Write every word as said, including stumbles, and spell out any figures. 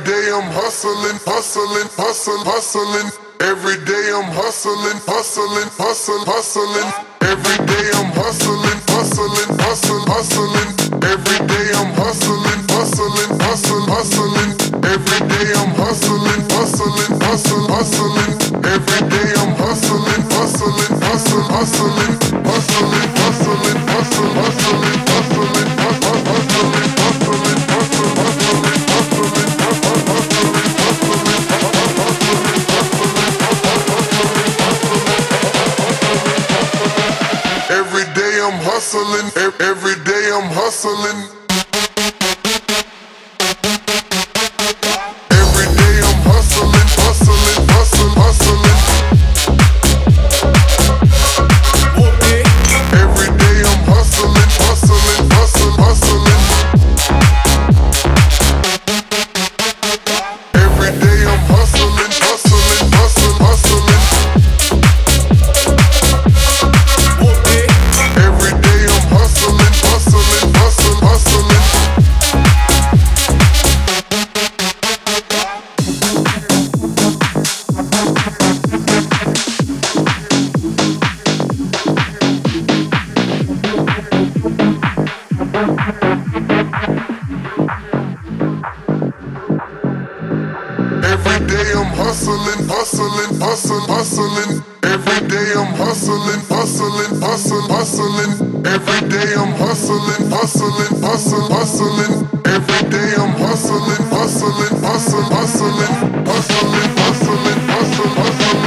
day I'm hustling, hustling, hustling, hustling. Every day I'm hustling, hustling, hustling, hustling. Every day I'm hustling, hustling, hustling, hustling. Every day I'm hustling, hustling, hustling, hustling. Every day I'm hustling, hustling, hustling, hustling. Every day I'm hustling, hustling, hustling, hustling, hustling, hustling, hustling, hustling, hustling, hustling, hustling, hustling, hustling, hustling, every day I'm hustling, every day I'm hustling. Every day I'm hustling, hustling, hustling, hustling. Every day I'm hustling, hustling, hustling, hustling. Every day I'm hustling, hustling, hustling, hustling. Every day I'm hustling, hustling, hustling, hustling. Every day I'm hustling, hustling, hustling, hustling. Every day I'm hustling, hustling, hustling, hustling. Every day I'm hustling, hustling, hustling, hustling. Every day I'm hustling, hustling, hustling, hustling, hustling, hustling, hustling, hustling.